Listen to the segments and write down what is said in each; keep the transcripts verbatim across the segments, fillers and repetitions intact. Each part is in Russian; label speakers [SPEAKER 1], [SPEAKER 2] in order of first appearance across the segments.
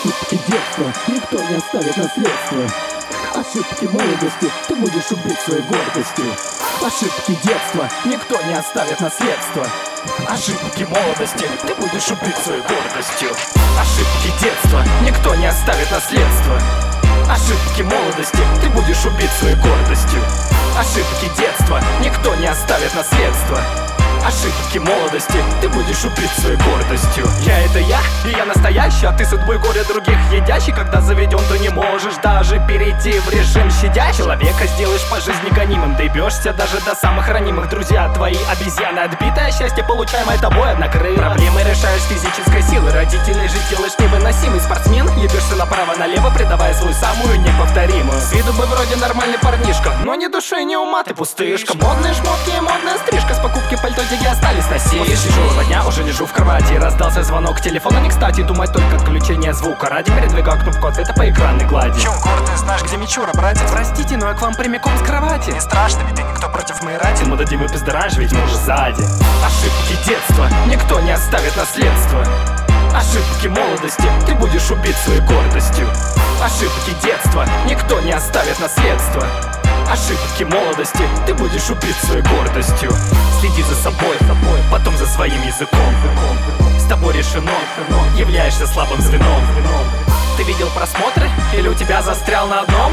[SPEAKER 1] Ошибки детства никто не оставит наследство. Ошибки молодости ты будешь убить своей гордостью. Ошибки детства никто не оставит наследство. Ошибки молодости ты будешь убить своей гордостью. Ошибки детства никто не оставит наследство. Ошибки молодости ты будешь убить своей гордостью. Ошибки детства никто не оставит наследство. Ошибки молодости ты будешь убить своей гордостью. Я это я, и я настоящий, а ты судьбой горе других едящий. Когда заведен, то не можешь даже перейти в режим щадящий. Человека сделаешь по жизни гонимым, доебешься даже до самых ранимых. Друзья твои обезьяны, отбитое счастье, получаемое тобой однокрыло. Проблемы решаешь физической силой, родителей же делаешь невыносимый. Спортсмен, ебешься направо-налево, предавая свою самую неповторимую. С виду бы вроде нормальный парнишка, но ни души, ни ума, ты пустышка. Модные шмотки и модная стрижка, с покупки пальто деньги остались на силе. После тяжелого дня уже лежу в кровати. Раздался звонок телефона не кстати. Думать только отключение звука ради. Передвигаю кнопку ответа по экранной глади.
[SPEAKER 2] Чем город, ты знаешь, где Мичура, братец?
[SPEAKER 1] Простите, но я к вам прямиком с кровати.
[SPEAKER 2] Не страшно, ведь и никто против моей рати.
[SPEAKER 1] Мы дадим и пиздараж, ведь мы уже сзади. Ошибки детства никто не оставит наследство. Ошибки молодости ты будешь убить своей гордостью. Ошибки детства никто не оставит наследство. Ошибки молодости ты будешь убить своей гордостью. Следи за собой, потом за своим языком. С тобой решено, являешься слабым звеном. Ты видел просмотры или у тебя застрял на одном?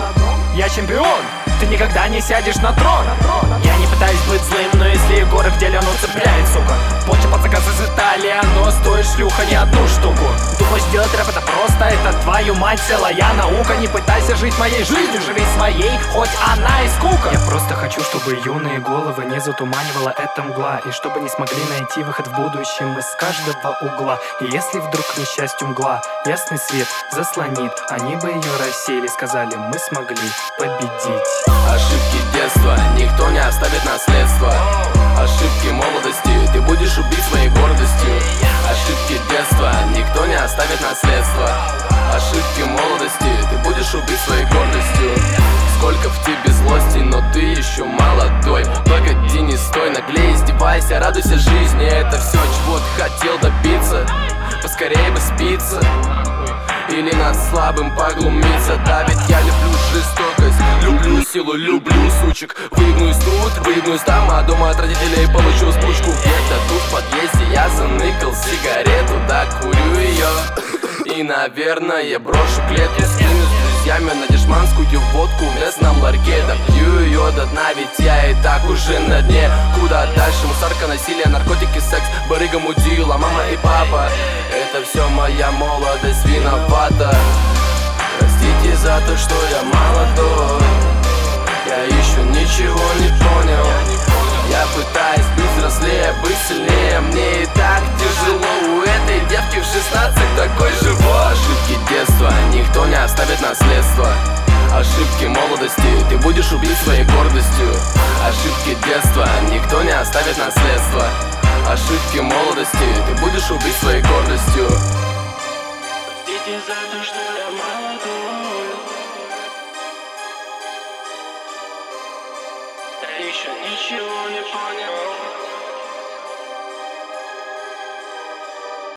[SPEAKER 1] Я чемпион, ты никогда не сядешь на трон. Я не пытаюсь быть злым, но если горы в деле, оно цепляет, сука. Поча под заказ из Италии, но стоит шлюха не одну штуку. Думаешь, делать рэп это просто, это твою мать целая наука. Не пытайся жить моей жизнью, живи своей, хоть она и скука. Я просто хочу, чтобы юные головы не затуманивала эта мгла, и чтобы не смогли найти выход в будущем из каждого угла. И если вдруг, к несчастью, мгла ясный свет заслонит, они бы ее рассеяли, сказали, мы смогли победить.
[SPEAKER 3] Ошибки детства никто не оставит наследство. Ошибки молодости ты будешь убить своей гордостью. Ошибки детства никто не оставит наследство. Ошибки молодости ты будешь убить своей гордостью. Сколько в тебе злости, но ты еще молодой. Погоди, не стой, наглей, издевайся, радуйся жизни. Это все, чего ты хотел добиться. Поскорее бы спиться или над слабым поглумиться. Да ведь я люблю жестокость, люблю силу, люблю сучек. Выгнусь тут, выгнусь там, а дома от родителей получу спучку. Где-то тут в подъезде я заныкал сигарету, да курю ее. И, наверное, брошу клетку, скинусь с друзьями на дешманскую водку в местном ларьке. Да пью ее до дна, ведь я и так уже на дне. Куда дальше? Мусорка, насилие, наркотики, секс, барыга, мудила, мама и папа. Это все моя молодость виновата. Простите за то, что я молодой. Я еще ничего не понял. Я пытаюсь быть взрослее, быть сильнее. Мне и так тяжело. У этой девки в шестнадцать такой живот. Ошибки детства никто не оставит наследство. Ошибки молодости ты будешь убить своей гордостью. Ошибки детства никто не оставит наследство. Ошибки молодости ты будешь убить своей гордостью.
[SPEAKER 4] Простите за то, что я молодой. Я еще ничего не понял.